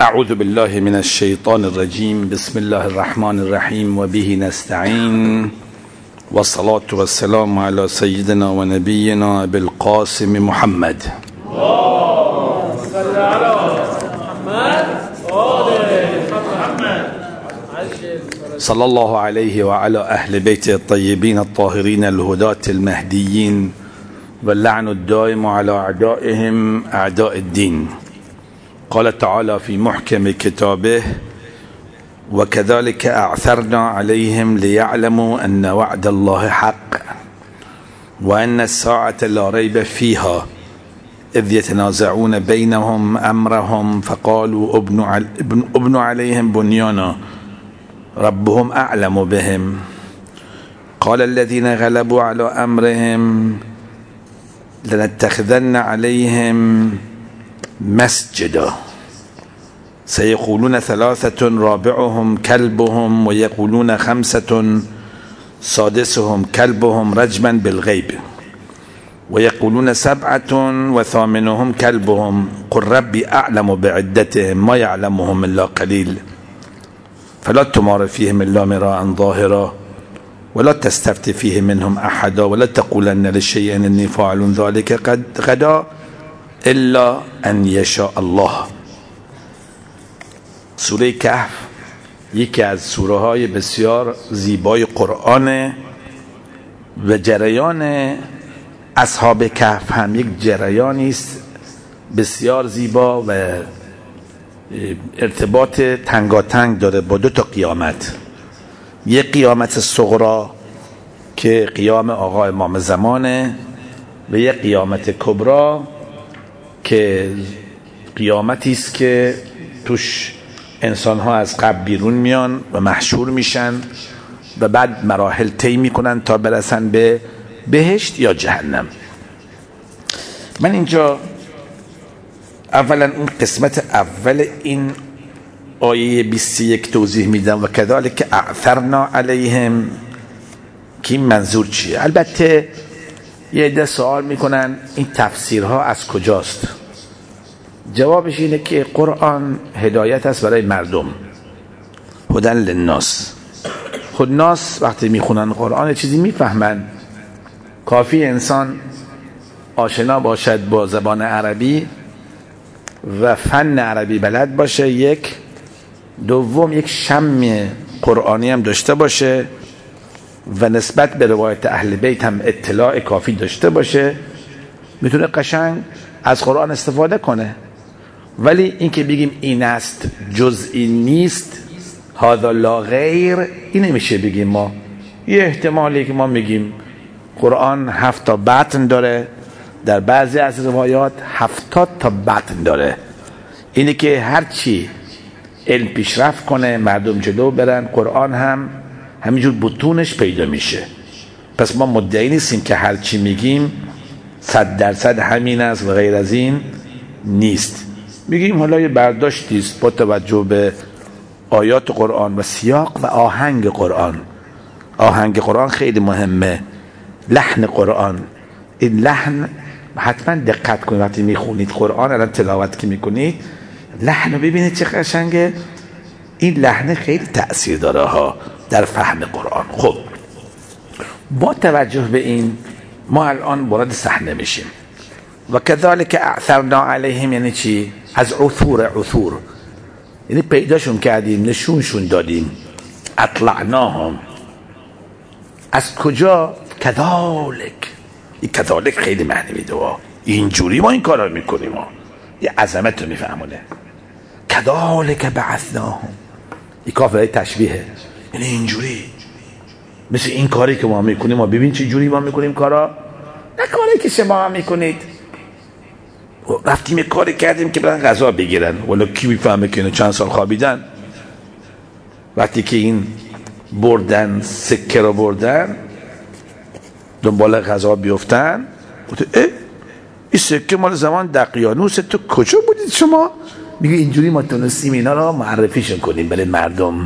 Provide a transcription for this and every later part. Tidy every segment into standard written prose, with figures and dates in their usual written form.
اعوذ بالله من الشیطان الرجیم. بسم الله الرحمن الرحیم و به نستعین و الصلاة و السلام علی سیدنا و نبینا بالقاسم محمد. صلی الله علیه و علی اهل بیت الطیبین الطاهرین الهداة المهدیین و لعن الدائم على اعدائهم اعداء الدین. قال تعالى في محكم كتابه وكذلك أعثرنا عليهم ليعلموا أن وعد الله حق وأن الساعة لا ريب فيها إذ يتنازعون بينهم أمرهم فقالوا ابنوا عليهم بنيانا ربهم أعلم بهم قال الذين غلبوا على أمرهم لنتخذن عليهم مسجدا سيقولون ثلاثة رابعهم كلبهم ويقولون خمسة سادسهم كلبهم رجما بالغيب ويقولون سبعة وثامنهم كلبهم قل ربي أعلم بعدتهم ما يعلمهم إلا قليل فلا تمار فيهم إلا مراء ظاهرا ولا تستفت فيه منهم أحدا ولا تقولن للشيء إني فاعل ذلك غدا الا ان یشاء الله. سوره کهف یکی از سوره های بسیار زیبای قرآن و جریان اصحاب کهف هم یک جریانی است بسیار زیبا و ارتباط تنگاتنگ داره با دو تا قیامت. یک قیامت صغرا که قیام آقا امام زمانه و یک قیامت کبرا که قیامتی است که توش انسان ها از قبر بیرون میان و محشور میشن و بعد مراحل طی میکنن تا برسن به بهشت یا جهنم. من اینجا اولا اون قسمت اول این آیه 21 توضیح میدم و کذالک اعثرنا علیهم که این منظور چیه. البته یه عده سوال میکنن این تفسیرها از کجاست. جوابش اینه که قرآن هدایت است برای مردم، هدن للناس. خود ناس وقتی میخونن قرآن چیزی میفهمن. کافی انسان آشنا باشد با زبان عربی و فن عربی بلد باشه، یک دوم یک شم قرآنی هم داشته باشه و نسبت به روایت اهل بیت هم اطلاع کافی داشته باشه، میتونه قشنگ از قرآن استفاده کنه. ولی این که بگیم این است جزئی نیست، هذا لا غیر، این نمیشه بگیم. ما یه احتمالی که ما میگیم قرآن 7 تا بطن داره، در بعضی از روایات 70 تا بطن داره. اینه که هرچی علم پیشرفت کنه مردم جلو برن، قرآن هم همینجور بطونش پیدا میشه. پس ما مدعی نیستیم که هرچی میگیم 100% همین است و غیر از این نیست. میگیم حالا یه برداشتی است با توجه به آیات قرآن و سیاق و آهنگ قرآن. آهنگ قرآن خیلی مهمه، لحن قرآن. این لحن حتما دقت کنید وقتی میخونید قرآن، الان تلاوت که میکنید لحن رو ببینید چه قشنگه. این لحن خیلی تأثیر داره ها در فهم قرآن. خب با توجه به این ما الان وارد صحنه میشیم. و کذالک اعثرنا علیهم یعنی چی؟ از عثور یعنی پیداشون کردیم، نشونشون دادیم. اطلعناهم از کجا؟ کذالک. این کذالک خیلی معنی میده، اینجوری ما این کارا میکنیم، یه عظمت رو میفهمونه. کذالک بعثناهم، این کافر تشبیهه، یعنی اینجوری مثل این کاری که ما میکنیم. ما ببین چه جوری ما میکنیم کارا، نه کاری که شما هم میکنید. رفتیم یک کاری کردیم که برن غذا بگیرن، ولی کی میفهمه که اینو چند سال خوابیدن؟ وقتی که این بردن سکه رو بردن دنبال غذا بیفتن، این سکه مال زمان دقیانوس، تو کجا بودید شما؟ میگه اینجوری ما تونستیم اینا رو معرفیشون کنیم برای مردم.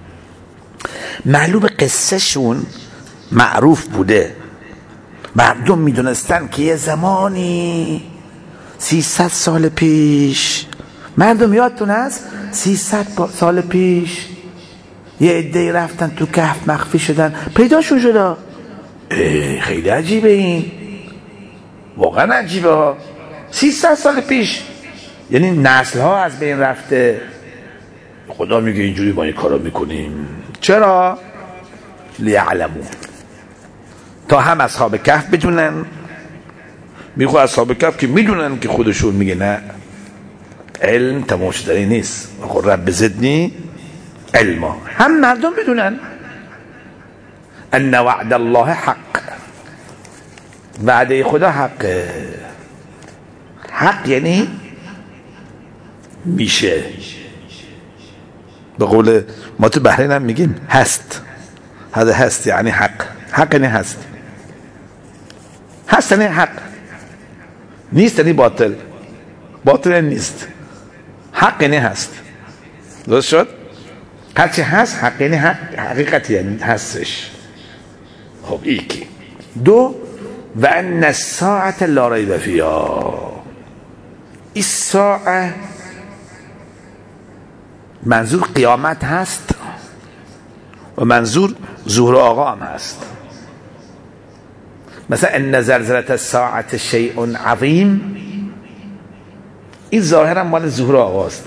معلوم قصه شون معروف بوده، مردم میدونستن که یه زمانی 300 سال پیش مردم یادتون هست 300 سال پیش یه عده‌ای رفتن تو کهف مخفی شدن، پیداشون شد. خیلی عجیبه، این واقعا عجیبه ها. 300 سال پیش، یعنی نسل ها از بین رفته. خدا میگه اینجوری ما این کارو میکنیم. چرا؟ لیعلمون، تا هم اصحاب کهف بدونن. میخواد اصحاب کهف که میدونن که خودشون میگه نه، علم تمام شدنی نیست، خود رب زدنی علما، هم مردم بدونن ان وعد الله حق، وعده خدا حقه. حق یعنی میشه. به قول ما تو بحرین هم میگیم هست. هذا هست یعنی حق. حق یعنی هست. هست یعنی حق. نیست یعنی باطل. باطل یعنی نیست. حق یعنی هست. درست شد؟ هرچی هست حق یعنی حقیقت یعنی هستش. خب یکی. دو، و ان الساعة لا ریب فیها. این ساعه منظور قیامت هست و منظور ظهور آقا هم هست. مثلا ان زلزله الساعة شیء عظیم، این ظاهرا مال ظهور آقا است.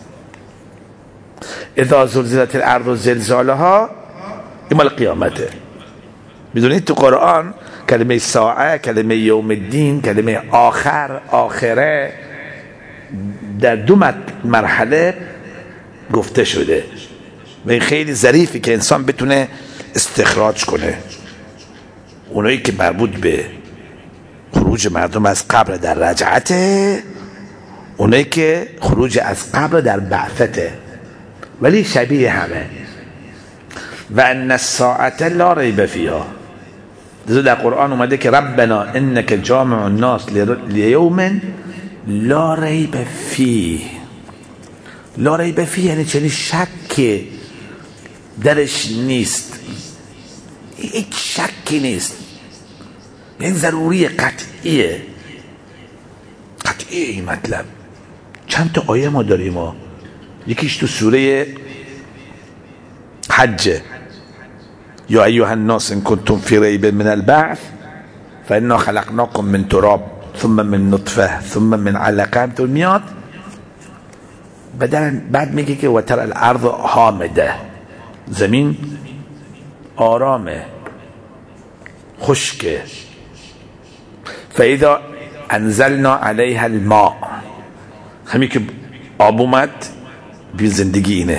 اذا زلزلت الارض زلزالها، این مال قیامته. میدونید تو قرآن کلمه ساعه، کلمه یوم الدین، کلمه آخر، آخره در دو مرحله گفته شده و این خیلی ظریفی که انسان بتونه استخراج کنه. اونایی که مربوط به خروج مردم از قبر در رجعته، اونایی که خروج از قبر در بعثته، ولی شبیه همه. و ان الساعة لا ریب فیها. در قرآن اومده که ربنا انک جامع الناس لیوم لا ریب فیه. لا ریب فیه یعنی چنین شک درش نیست، هیچ شکی نیست، این ضروری قطعیه. قطعیه این مطلب. چند تا آیه ما داریم ما. یکیش تو سوره حج، یا ایها الناس ان کنتم فی ریب من البعث فانا خلقناکم من تراب ثم من نطفه ثم من علقه. تو میاد بعد میگه که و تر الارض حامده، زمین آرامه، خشکه. فاذا انزلنا علیها الماء، همین که آب اومد بی زندگی اینه.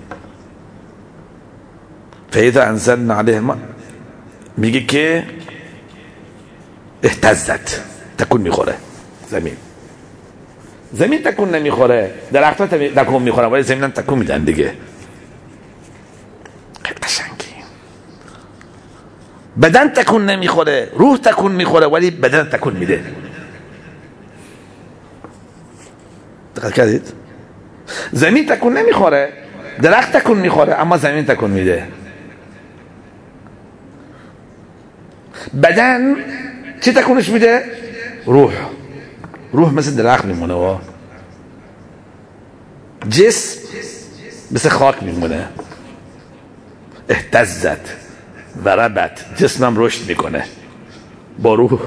فاذا انزلنا علیها الماء میگه که اهتزت، تکون میخوره زمین. زمین تکون نمیخوره، درخت‌ها تکون میخوره، ولی زمین هم تکون میدن دیگه. قشنگی. بدن تکون نمیخوره، روح تکون میخوره، ولی بدن تکون میده. دقت کردید؟ زمین تکون نمیخوره، درخت تکون میخوره، اما زمین تکون میده. بدن چی تکونش میده؟ روح مثل درخت میمونه و جسم مثل خاک میمونه. اهتزت و ربت، جسمم رشد میکنه با روح.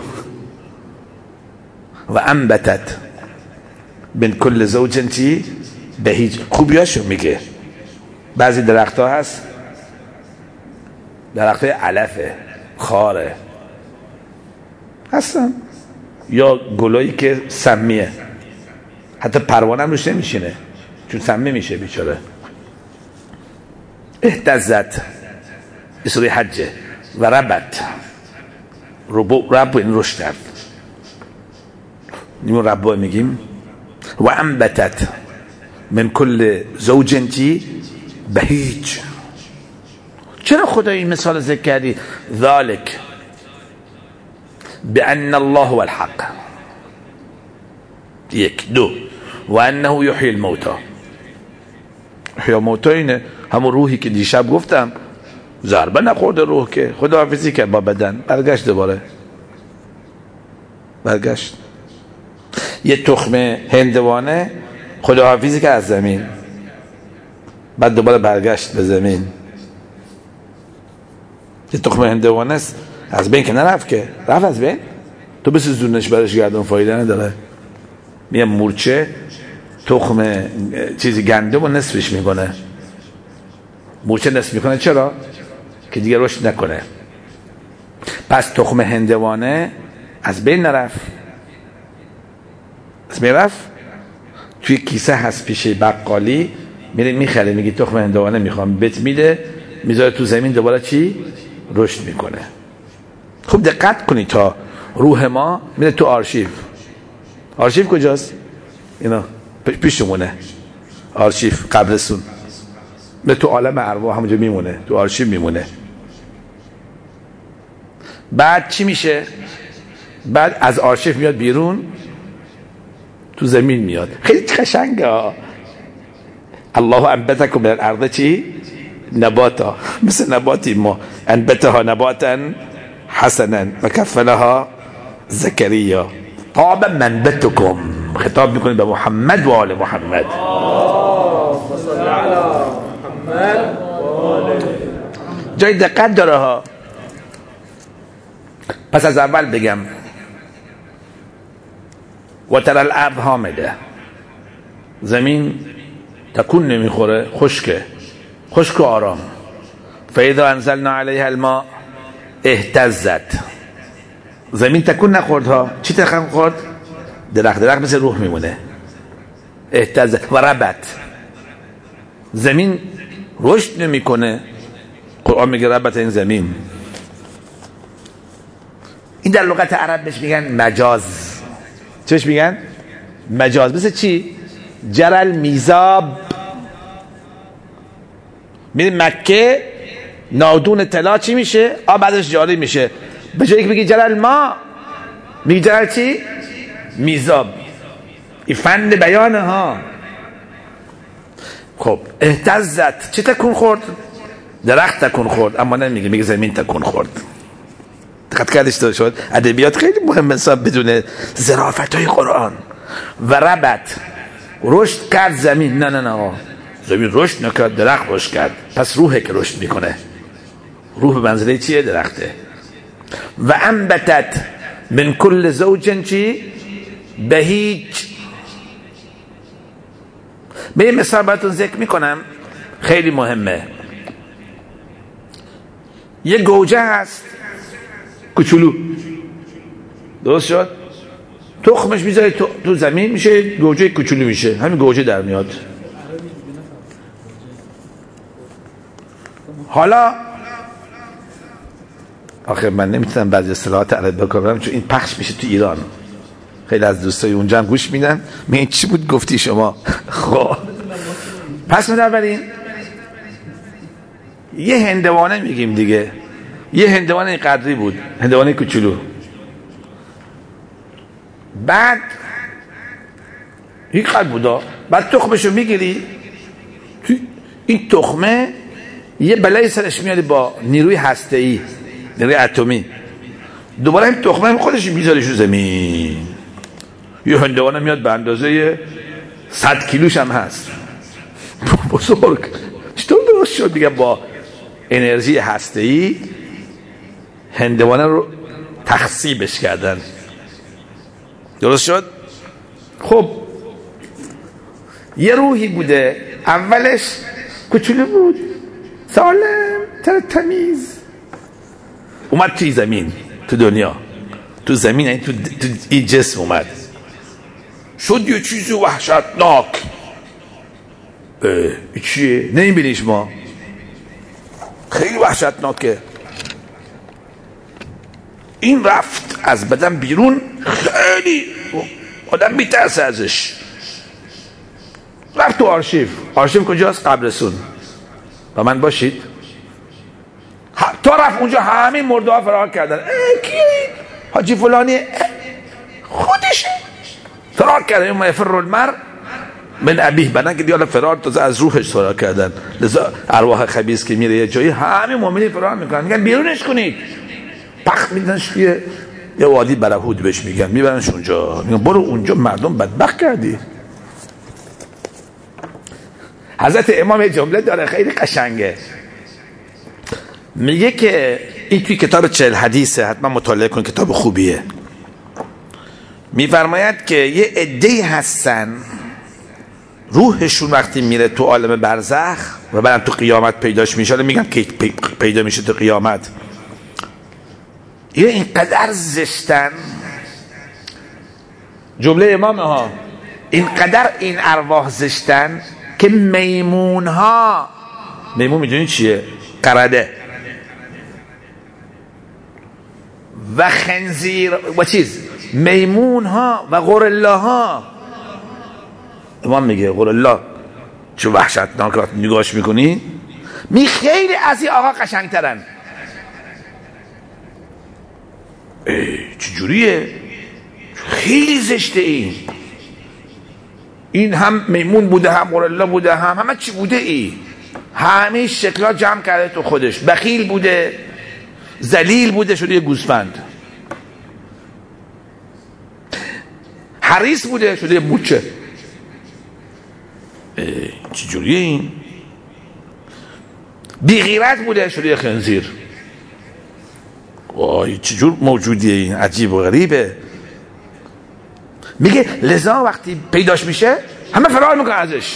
و انبتت من کل زوج چی؟ بهیج. خوبیاشو میگه. بعضی درخت ها هست درخت های علفه، خاره هستن، یا گلایی که سمیه، حتی پروانه هم روش نمیشینه چون سمی میشه بیچاره. اهتزت به سوره حجه. و ربت، رب این رشد کرد، نیمون رب میگیم. و انبتت من کل زوج بهیج. چرا خدا این مثال ذکر کردی؟ ذالک بأن الله هو الحق. یک. دو، و انه یحیی الموتى. یحیی الموتى اینه همون روحی که دیشب گفتم ضربه نخورده روح، که خداحافظی کرد با بدن، برگشت دوباره، برگشت. یه تخم هندوانه خداحافظی که از زمین، بعد دوباره برگشت به زمین. یه تخم هندوانه است از بین که نرفت، که رفت از بین، تو بسوزونش برش گردون فایده نداره. میگه مورچه تخم چیزی گندم رو نصفش میکنه. مورچه نصف میکنه چرا؟ که دیگه رشد نکنه. پس تخم هندوانه از بین نرفت، از بین رفت، توی کیسه هست پیش بقالی، میره میخره، میگه تخم هندوانه میخوام، بهت میده، میذاره تو زمین، دوباره چی؟ رشد میکنه. خوب دقت کنید تا روح ما میره تو آرشیو. آرشیو کجاست؟ اینا پیشمونه. آرشیو قبرستون. میره تو عالم ارواح، همونجا میمونه، تو آرشیو میمونه. بعد چی میشه؟ بعد از آرشیو میاد بیرون، تو زمین میاد. خیلی قشنگه. الله انبتکم من الارض چی؟ نباتا. مثل نباتی ما انبتها نباتا حسنا و کفلها زکریا طاب منبتکم. خطاب میکنید به محمد و آل محمد. صل علی محمد و آل. جای دقت داره ها. پس از اول بگم و تر الارض هامده، زمین تکون نمیخوره، خشکه، خشک و آرام. فاذا انزلنا علیها الماء اهتزت. زمین تکون نخورد ها. چی تکون خورد؟ درخت مثل روح میمونه. اهتزت و ربت. زمین رشد نمیکنه. قرآن میگه ربت این زمین. این در لغت عرب بهش میگن مجاز. چش میگن؟ مجاز. مثل چی؟ جرل میزاب. میری مکه، نادون طلا چی میشه؟ آب بعدش جاری میشه. به جایی که بگی جرل ما، میگی جرل چی؟ میزاب. این فن بیانه ها. خب اهتزت چی تکون خورد؟ درخت تکون خورد، اما نمیگه، میگه زمین تکون خورد. دقت کردش تو شد؟ ادبیات خیلی مهمه انسان بدون ظرافت های قرآن. و ربت رشد کرد زمین. نه زمین رشد نکرد، درخت رشد کرد. پس روحه که رشد میکنه. روح به منزله چیه؟ درخته. و انبتت من کل زوج چی؟ بهیج. به این مثال براتون ذکر میکنم، خیلی مهمه. یه گوجه هست کوچولو، درست شد؟ تخمش میذاره تو زمین، میشه گوجه کوچولو، میشه همین گوجه در میاد. حالا آخه من نمیتونم بعضی اصطلاحات عربی بکنم چون این پخش میشه تو ایران، خیلی از دوستای اونجا هم گوش میدن، میگن چی بود گفتی شما؟ خب پس بنابراین یه هندوانه میگیم دیگه، یه هندوانه قدری بود، هندوانه کوچولو. بعد این قد بودا، بعد تخمشو میگیری، این تخمه یه بلای سرش میاری با نیروی هسته‌ای، نیروی اتمی، دوباره این تخمه هم خودش میذاریش رو زمین. یه هندوانه میاد به اندازه 100 کیلوش هم هست، بزرگ. چطور درست شد دیگه؟ با انرژی هسته‌ای هندوانه رو تخصیبش کردن، درست شد؟ خب یه روحی بوده، اولش کوچولو بود، سالم تمیز، اومد توی زمین، تو دنیا، تو زمین، این تو این جسم اومد، شد یه چیزی وحشتناک. چیه؟ نمیبینیش ما؟ خیلی وحشتناکه. این رفت از بدن بیرون، خیلی آدم میترسه ازش. رفت تو آرشیو. آرشیو کجاست؟ قبرستون. با من باشید. تا رفت اونجا همه مرده ها فرار کردن. کیه؟ حاجی فلانی. خودشه. فرار کردن. ما یفر المرء من ابیه، بدن که دیگه فرار تازه از روحش فرار کردن. لذا ارواح خبیث که میره یه جایی همه مؤمنین فرار میکنن، میگن بیرونش کنید، پخت میدنش یه وادی برهود بهش میگن، میبرنش اونجا، میگن برو اونجا، مردم بدبخت کردی. حضرت امام یه جمله داره خیلی قشنگه، میگه که این توی کتاب 40 حدیثه، حتما مطالعه کن، کتاب خوبیه. میفرماید که یه عده‌ای هستن روحشون وقتی میره تو عالم برزخ و بعد تو قیامت پیداش میشه، میگم که پیدا میشه تو قیامت، یه اینقدر زشتن، جمله امامه ها، اینقدر این ارواح زشتن که میمون ها، میمون میدونی چیه؟ قرده و خنزیر و چیز، میمون ها و غورله ها. امام میگه غورله چه وحشتناک، نگاش میکنی خیلی از این آقا قشنگترن. چجوریه؟ خیلی زشته این هم میمون بوده، هم غورله بوده، همه چی بوده، همه شکلات جمع کرده تو خودش، بخیل بوده، ذلیل بوده، شده یه گوسفند، حریص بوده، شده یه بوچه. چجوریه این؟ بیغیرت بوده، شده یه خنزیر. وای چجور موجودیه این؟ عجیب و غریبه. میگه لذا وقتی پیداش میشه همه فرار میکنه ازش.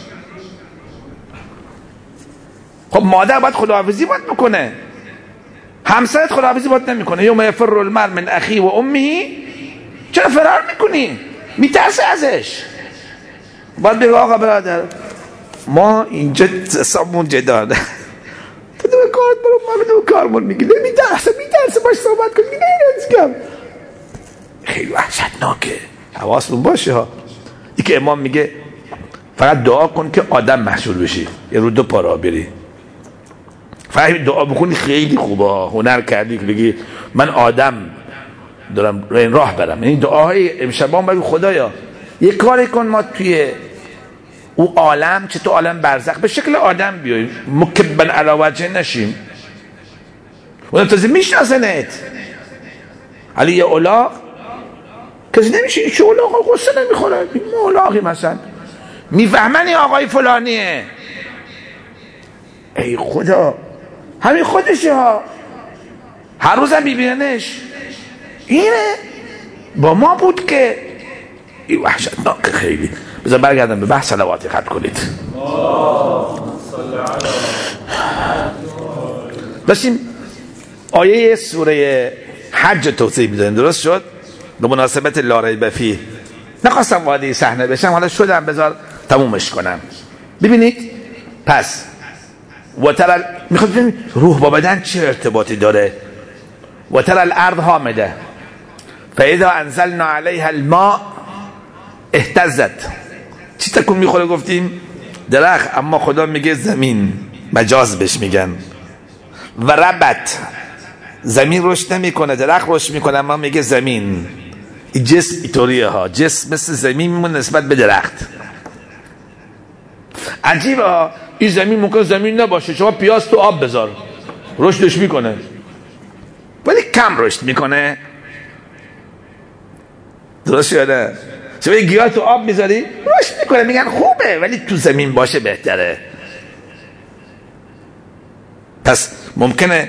خب مادر باید خداحافظی باید بکنه، همسرت خداحافظی باید نمیکنه. یوم یفر المرء من اخیه و امه، چرا فرار میکنی؟ میترسه ازش. باید بگه آقا برادر ما اینجا سامون جدانه، تو دو کارت برو، ما دو کارمون میگی میترسه باش صحبت کنی، نمیدونم. خیلی وحشتناکه، حواستون باشه ها. ای که امام میگه فقط دعا کن که آدم محشور بشی، یه رو دو پا راه بری، فقط دعا بکنی خیلی خوبه، هنر کردی که بگی من آدم دارم این راه برم. این دعاهای امشبان بگو خدایا یه کاری کن ما توی او عالم، چه تو عالم برزخ، به شکل آدم بیاییم، مکبن علی وجه نشیم. اون تازه میشناسنت علی یه اولاغ، کسی نمیشه این چه اولاغ غصه نمیخوره، این اولاغی مثلا میفهمن این آقای فلانیه. ای خدا همین خودشه ها، هر روزم بیبیننش اینه با ما بود که این وحشتناک خیلی. بذار برگردم به بحث صلواتی ختم کنید. داشتیم آیه سوره حج توضیح میدادیم، درست شد؟ به مناسبت لا ریب فیه. نخواستم وارد صحنه بشم، حالا شدم، بذار تمومش کنم. ببینید پس میخواد ببینید روح با بدن چه ارتباطی داره. و ترى الارض هامده فاذا انزلنا عليها الماء اهتزت. چی تکون میخوره گفتیم؟ درخت، اما خدا میگه زمین، مجاز بهش میگن. و ربت، زمین رشد نمیکنه، درخت رشد میکنه، اما میگه زمین. این جسم اینطوریه ها، جسم مثل زمین میمونه نسبت به درخت. عجیبه ها، این زمین ممکن زمین نباشه، شما پیاز تو آب بذار رشدش میکنه، ولی کم رشد میکنه. درست شده؟ شما یه گیاه تو آب میذاری رشد میکنه، میگن خوبه، ولی تو زمین باشه بهتره. پس ممکنه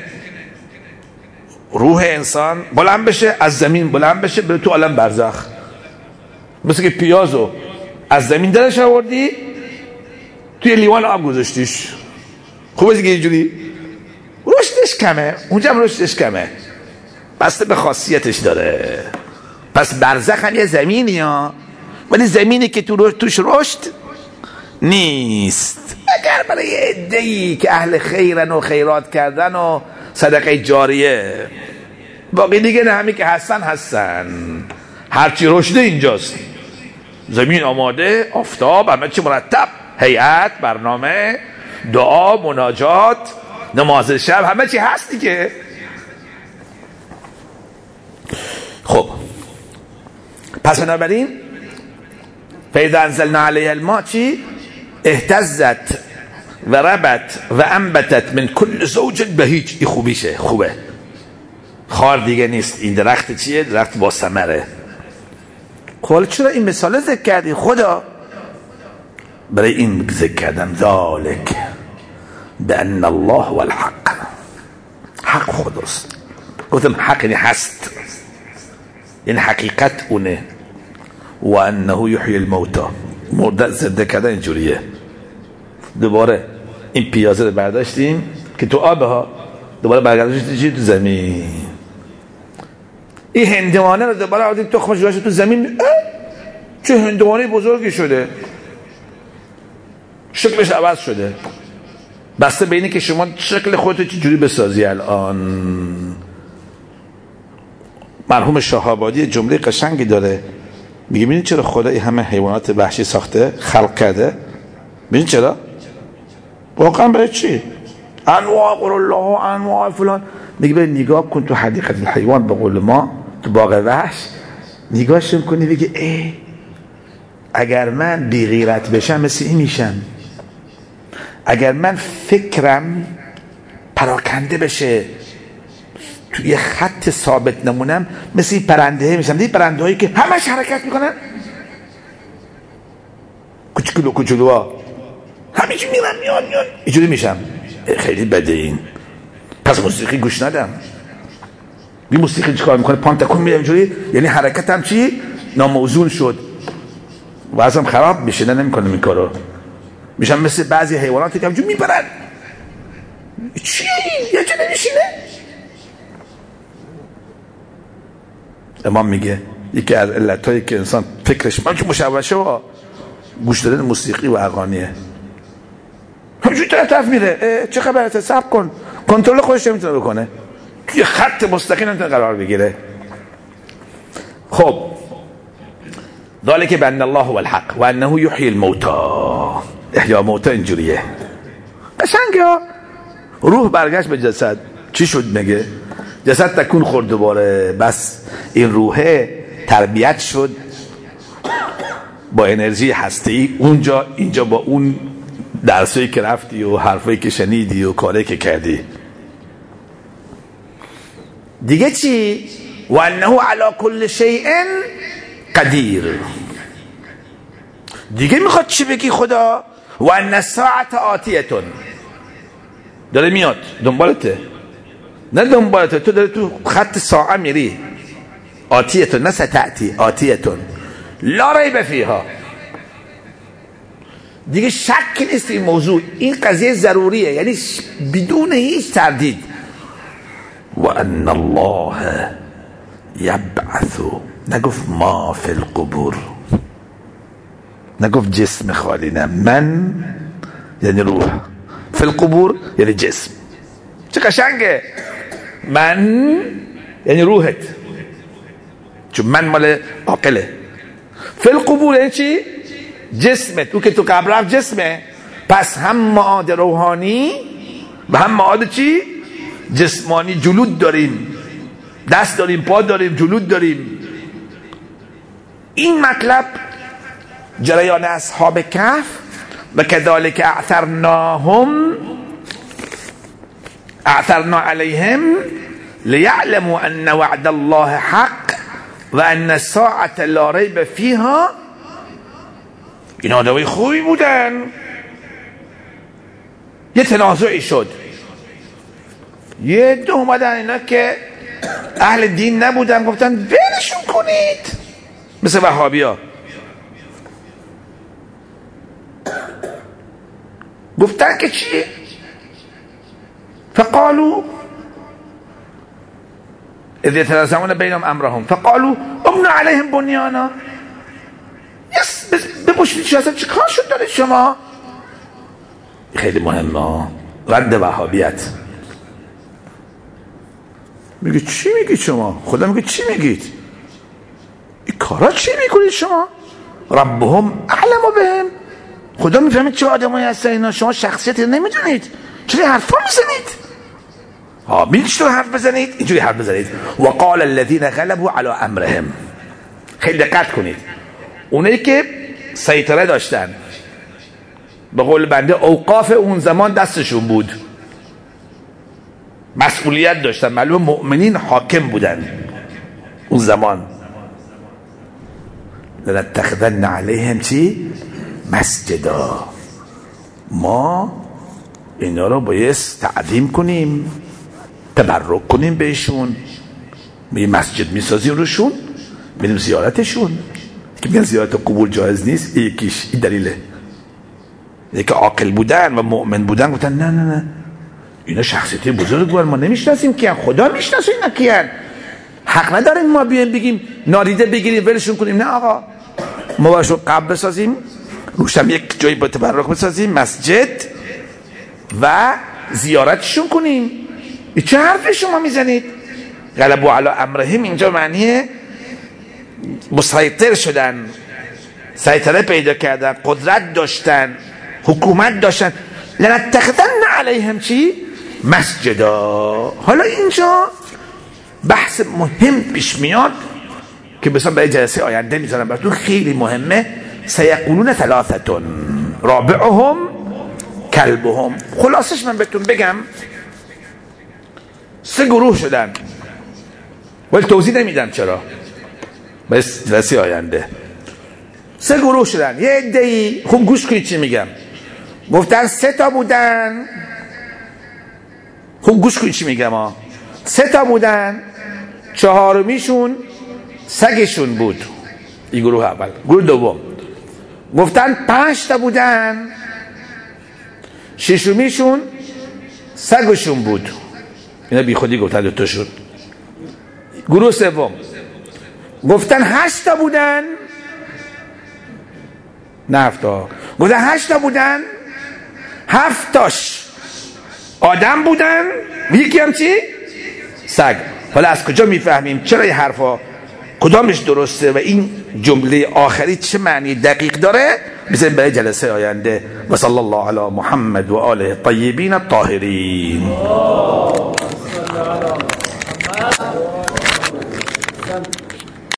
روح انسان بلند بشه، از زمین بلند بشه بره تو عالم برزخ. مثل که پیازو از زمین درش آوردی توی لیوان آب گذاشتیش، خوبه دیگه اینجوری رشدش کمه، اونجا هم رشدش کمه، بسته به خاصیتش داره. پس برزخ هم یه زمینی ها، ولی زمینی که توش رشد نیست. اگر برای یه عده‌ای که اهل خیرن و خیرات کردن و صدقه جاریه، باقی دیگه نه، همی که هستن هرچی رشده اینجاست. زمین آماده، آفتاب، همه چی مرتب، هیئت، برنامه، دعا، مناجات، نماز شب، همه چی هست دیگه. خب پس بنابراین فاذا انزلنا علیها الماء چی؟ اهتزت و ربت و انبتت من کل زوج بهیج. این خوبیشه، خوبه، خار دیگه نیست. این درخت چیه؟ درخت با ثمره. خب چرا این مثال ذکر کردی خدا؟ برای این ذکر کردم ذالک بأن الله هو الحق، حق خداست. گفتم حق یعنی هست، این حقیقت اونه. و انه یحیی الموتى، مرده زنده کردن اینجوریه. دوباره این پیازه رو برداشتیم که تو آبه ها، دوباره برگرداشتیم تو زمین. این هندوانه رو دوباره آوردیم تخمش گذاشتیم تو زمین. چه هندوانه بزرگی شده، شکلش عوض شده. بسته به اینه که شما شکل خودت چجوری بسازی. الان مرحوم شهابادی جمله قشنگی داره، میگه ببینید چرا خدا این همه حیوانات وحشی ساخته، خلق کرده؟ ببینید چرا؟ واقعا برای چی؟ انواع قول الله انواع فلان. میگه برای نگاه کن تو حدیقه الحیوان، به قول ما تو باغ وحش نگاهشون کنی، بگی اگر من بی غیرت بشم مثل این میشم، اگر من فکرم پراکنده بشه توی خط ثابت نمونم مثل این پرنده میشم. دیدی پرنده هایی که همش حرکت میکنن، کوچولو کوچولوها همیشه میرن میان اینجوری میشم. خیلی بده این. پس موسیقی گوش ندم. بی موسیقی چیکار میکنه؟ پام تکون میده اینجوری، یعنی حرکتم چی؟ ناموزون شد، وزنم خراب میشه. نه نمیکنم این کارو، میشم مثل بعضی حیواناتی که همجور میپرن. چی؟ یه جا نمیشینه. امام میگه یکی از علتایی که انسان فکرش مشوشه و گوش دادن موسیقی و اغانیه. همجور طرف میره. چه خبرته؟ صبر کن. کنترل خودش نمیتونه بکنه، توی خط مستقیم نمیتونه قرار بگیره. خب ذالک بأن الله هو الحق و انه یحیی الموتى. احیا موتى اینجوریه قشنگه. روح برگشت به جسد، چی شد؟ میگه جسد تکون خورد دوباره. بس این روحه تربیت شد با انرژی هستی اونجا، اینجا با اون درسایی که رفتی و حرفایی که شنیدی و کاری که کردی. دیگه چی؟ و انه علی کل شیء قدیر. دیگه میخواد چی بگی خدا؟ و ان الساعة آتیتون، داره میاد دنبالته. نه دنبالته، تو داره تو خط ساعه میری. آتیتون نه ستأتی، آتیتون لا ریب فیها. دیگه شک نیست این موضوع، این قضیه ضروریه، یعنی بدون هیچ تردید. و ان الله یبعث، نگفت ما فی القبور، نگفت جسم خالی، نه، من یعنی روح، فی القبور یعنی جسم. چه قشنگه. من یعنی روحت، چون من مال عاقله. فی القبور یعنی چی؟ جسمت. او که تو قبر رفت جسمه. پس هم معاد روحانی و هم معاد چی؟ جسمانی. جلود داریم، دست داریم، پا داریم، جلود داریم. این مطلب جریان اصحاب کهف و کذالک اعثرنا علیهم لیعلموا ان وعد الله حق و ان الساعة لا ریب فیها. این آدمای خوبی بودن. یه تنازعی شد، یه دو اومدن اینا که اهل دین نبودن، گفتن ولشون کنید، مثل وهابی ها. گفتن که چی؟ فقالوا اذ يتنازعون بینهم امرهم فقالوا ابنوا علیهم بنیانا. بپوشید چی هستن؟ چی کار شد دارید شما؟ خیلی مهمه. رد وهابیت. میگه چی میگید شما؟ خدا میگه چی میگید؟ این کارا چی میکنید شما؟ ربهم اعلم بهم. خدا میفهمید چه آدمایی هستن اینا، شما شخصیتی نمیدونید، چرا حرفا میزنید؟ میدونید چطور حرف بزنید؟ اینجوری حرف بزنید. و قال الذين غلبوا على امرهم. خیلی دقت کنید، اونایی که سیطره داشتن، به قول بنده اوقاف اون زمان دستشون بود، مسئولیت داشتن، معلوم مؤمنین حاکم بودن اون زمان. لنتخذن علیهم چی؟ مسجدا. ما اینا رو باید تعظیم کنیم، تبرک کنیم بهشون، یه مسجد میسازیم روشون، بریم زیارتشون. که میگن زیارت قبور جایز نیست، یکیش این دلیله. یکی عاقل بودن و مؤمن بودن گفتن نه نه نه اینا شخصیت بزرگ بودن، ما نمیشناسیم کیان، خدا میشناسه اینا کیان، حق نداریم ما بیایم بگیم نادیده بگیریم ولشون کنیم. نه آقا، ما باشون قبر بسازیم، روشم یک جایی با تبرک بسازیم، مسجد، و زیارتشون کنیم. چه حرفی شما میزنید؟ غلبوا علی امرهم اینجا معنی مسیطر شدن، سیطره پیدا کردن، قدرت داشتن، حکومت داشتن. لنتخذن علیهم چی؟ مسجدا. حالا اینجا بحث مهم پیش میاد که مثلا برای جلسه آینده میذارم براتون، خیلی مهمه. سیقولون ثلاثتون رابعهم کلبهم. خلاصش من بهتون بگم، 3 گروه شدن، ولی توضیح نمیدم چرا، بس جلسه آینده. 3 گروه شدن. یه عده‌ای، خوب گوش کنید چی میگم، گفتن 3 تا بودن. خوب گوش کنید چی میگم 3 تا بودن، 4میشون سگشون بود. این گروه اول. گروه دوم گفتن 5 تا بودن، 6میشون سگشون بود. اینا بی خودی گفتن 2 تاشون. گروه سوم گفتن 8 تا بودن، نه 7 تا، گفتن 8 تا بودن، 7 تاش آدم بودن، یکی هم چی؟ سگ. حالا از کجا میفهمیم چرا این حرفا کدامش درسته و این جمله آخری چه معنی دقیق داره؟ بذاریم برای جلسه آینده. و صلی الله علی محمد و آله الطیبین الطاهرین.